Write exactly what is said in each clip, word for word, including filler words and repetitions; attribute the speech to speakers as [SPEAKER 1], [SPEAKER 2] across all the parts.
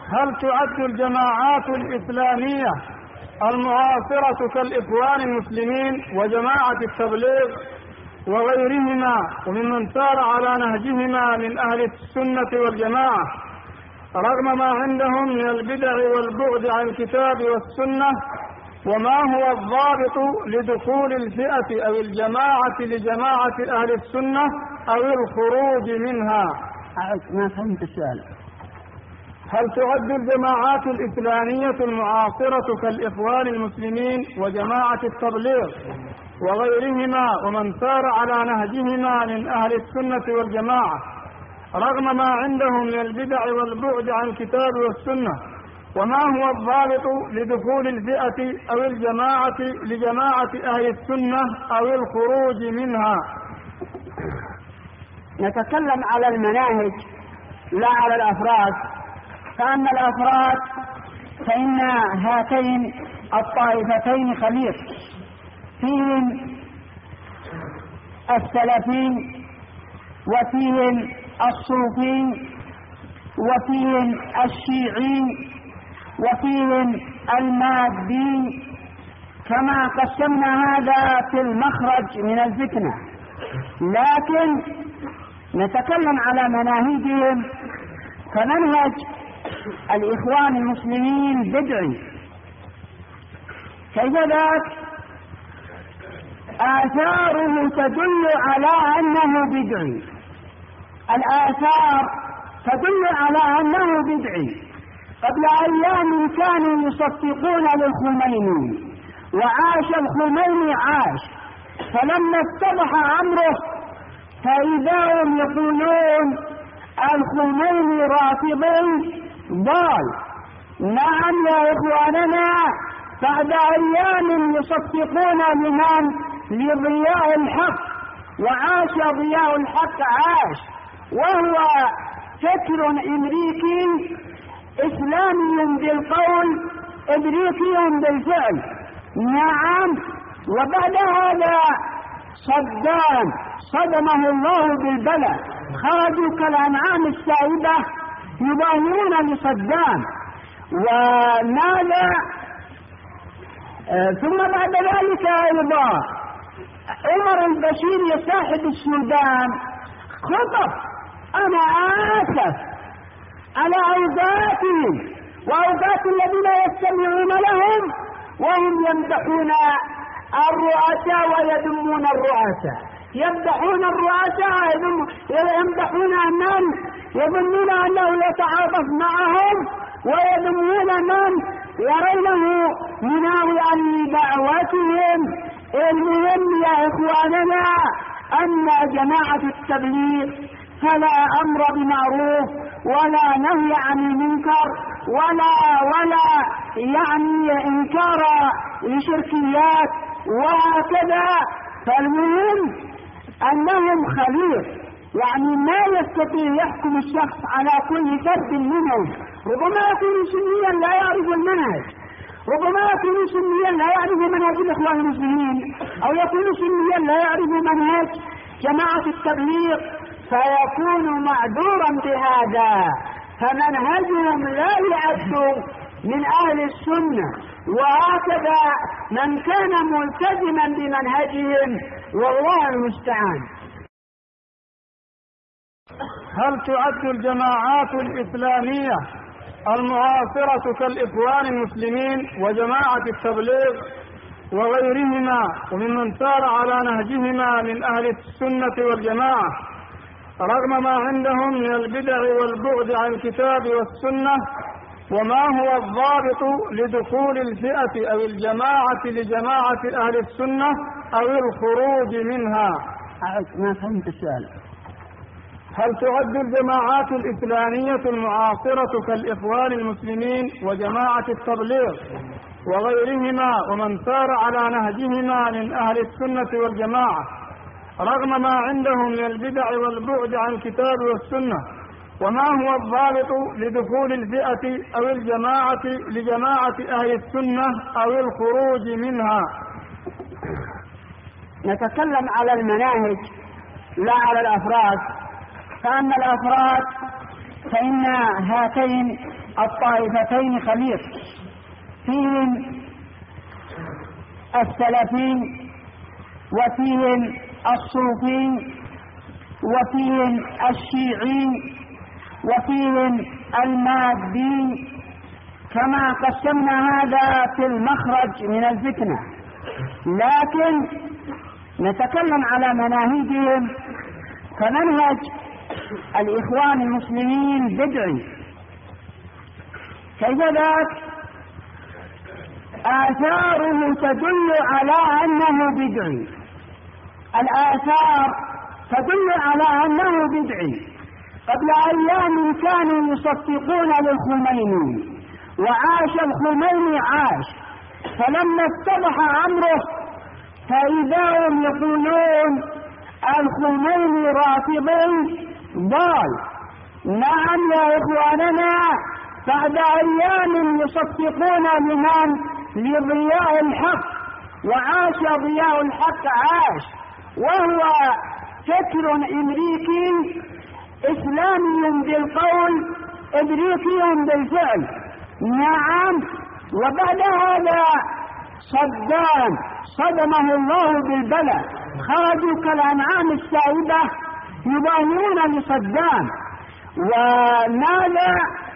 [SPEAKER 1] هل تعد الجماعات الإسلامية المعاصرة كالإخوان المسلمين وجماعة التبليغ وغيرهما وممن سار على نهجهما من أهل السنة والجماعة رغم ما عندهم من البدع والبعد عن الكتاب والسنة، وما هو الضابط لدخول الفئة أو الجماعة لجماعة أهل السنة أو الخروج منها؟
[SPEAKER 2] ما فهمت السؤال.
[SPEAKER 1] هل تعد الجماعات الإسلامية المعاصرة كالإخوان المسلمين وجماعة التبليغ وغيرهما ومن سار على نهجهما من أهل السنة والجماعة رغم ما عندهم من البدع والبعد عن الكتاب والسنة، وما هو الضابط لدخول الفئة أو الجماعة لجماعة أهل السنة أو الخروج منها؟
[SPEAKER 2] نتكلم على المناهج لا على الأفراد. فأما الأفراد فإن هاتين الطائفتين خليط، فيهم السلفين وفيهم الصوفين وفيهم الشيعين وفيهم المادين، كما قسمنا هذا في المخرج من الفتنة. لكن نتكلم على مناهجهم، فمنهج الإخوان المسلمين بدعي. كيف ذاك؟ آثاره تدل على أنه بدعي، الآثار تدل على أنه بدعي. قبل أيام كانوا يصفقون للخميني وعاش الخميني عاش، فلما اتضح أمره فإذا هم يقولون الخميني رافضي ضال. نعم يا إخواننا، بعد أيام يصفقون لمن؟ لضياء الحق، وعاش ضياء الحق عاش، وهو فكر أمريكي إسلامي بالقول أمريكي بالفعل. نعم. وبعد هذا صدام صدمه الله بالبلاء، خرجوا كالأنعام السائبة يظاهرون لصدام. وماذا آه ثم بعد ذلك أيضا عمر البشير صاحب السودان خطب، أنا آسف على أوقاتهم وأوقات الذين يستمعون لهم وهم يمدحون الرؤساء ويذمون الرؤساء، يمدحون الرؤساء يمدحون من يظنون أنه يتعاطف معهم، ويذمون من يرونه مناوئا لدعوتهم. المهم يا إخواننا أن جماعة التبليغ فلا أمر بمعروف ولا نهي عن المنكر ولا ولا يعني إنكار لشركيات وهكذا. فالمهم أنهم خليط، يعني ما يستطيع يحكم الشخص على كل فرد منهم. ربما يكون سنيا لا يعرف المنهج، ربما يكون سنيا لا يعرف منهج الإخوان المسلمين، أو يكون سنيا لا يعرف منهج جماعة التبليغ، فيكون معذورا بهذا. فمنهجهم لا يعد من أهل السنة، وهكذا من كان ملتزما بمنهجهم، والله المستعان.
[SPEAKER 1] هل تعد الجماعات الإسلامية المعاصرة كالإخوان المسلمين وجماعة التبليغ وغيرهما وممن سار على نهجهما من أهل السنة والجماعة رغم ما عندهم من البدع والبعد عن الكتاب والسنة، وما هو الضابط لدخول الفئة أو الجماعة لجماعة أهل السنة أو الخروج منها؟
[SPEAKER 2] ما فهمت السؤال.
[SPEAKER 1] هل تعد الجماعات الإسلامية المعاصرة كالإخوان المسلمين وجماعة التبليغ وغيرهما ومن سار على نهجهما من أهل السنة والجماعة رغم ما عندهم من البدع والبعد عن الكتاب والسنة، وما هو الضابط لدخول الفئة أو الجماعة لجماعة أهل السنة أو الخروج منها؟
[SPEAKER 2] نتكلم على المناهج لا على الأفراد. فأما الأفراد فإن هاتين الطائفتين خليط، فيهم السلفين وفيهم الصوفين وفيهم الشيعين وفيهم المادين، كما قسمنا هذا في المخرج من الفتنة. لكن نتكلم على مناهجهم، فمنهج الإخوان المسلمين بدعي. كيف ذاك؟ آثاره تدل على أنه بدعي، الآثار تدل على أنه بدعي. قبل أيام كانوا يصفقون للخميني، وعاش الخميني عاش، فلما اتضح أمره فإذا هم يقولون الخميني رافضي ضال. نعم يا إخواننا، بعد أيام يصفقون لمن؟ لضياء الحق، وعاش ضياء الحق عاش، وهو فكر أمريكي إسلامي بالقول أمريكي بالفعل. نعم. وبعد هذا صدام صدمه الله بالبلاء، خرجوا كالأنعام السائبة يظاهرون لصدام. وماذا؟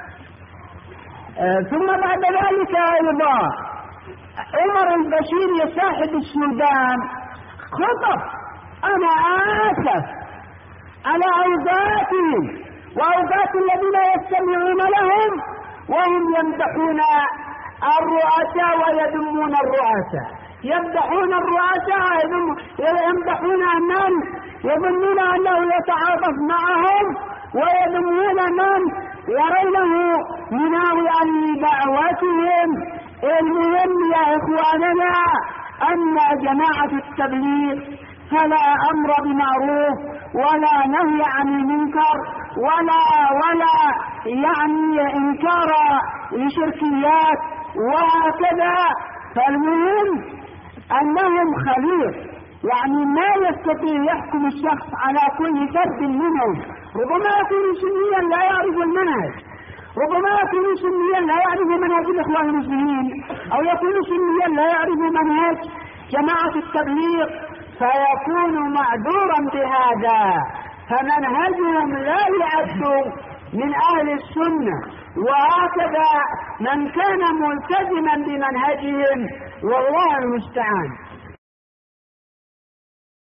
[SPEAKER 2] آه ثم بعد ذلك أيضا عمر البشير صاحب السودان خطب: أنا آسف على أوقاتهم وأوقات الذين يستمعون لهم وهم يمدحون الرؤساء ويذمون الرؤساء، يمدحون الرؤساء يمدحون من يظنون أنه يتعاطف معهم، ويذمون من يرونه مناوئا لدعوتهم. المهم يا إخواننا أن جماعة التبليغ فلا أمر بمعروف ولا نهي عن المنكر ولا ولا يعني إنكار لشركيات وهكذا. فالمهم أنهم خليط، يعني ما يستطيع يحكم الشخص على كل فرد منهم. ربما يكون سنيا لا يعرف المنهج، ربما يكون سنيا لا يعرف منهج الإخوان المسلمين، أو يكون سنيا لا يعرف منهج جماعة التبليغ، فيكون معذورا بهذا. فمنهجهم لا يعد من أهل السنة، وهكذا من كان ملتزما بمنهجهم، والله المستعان.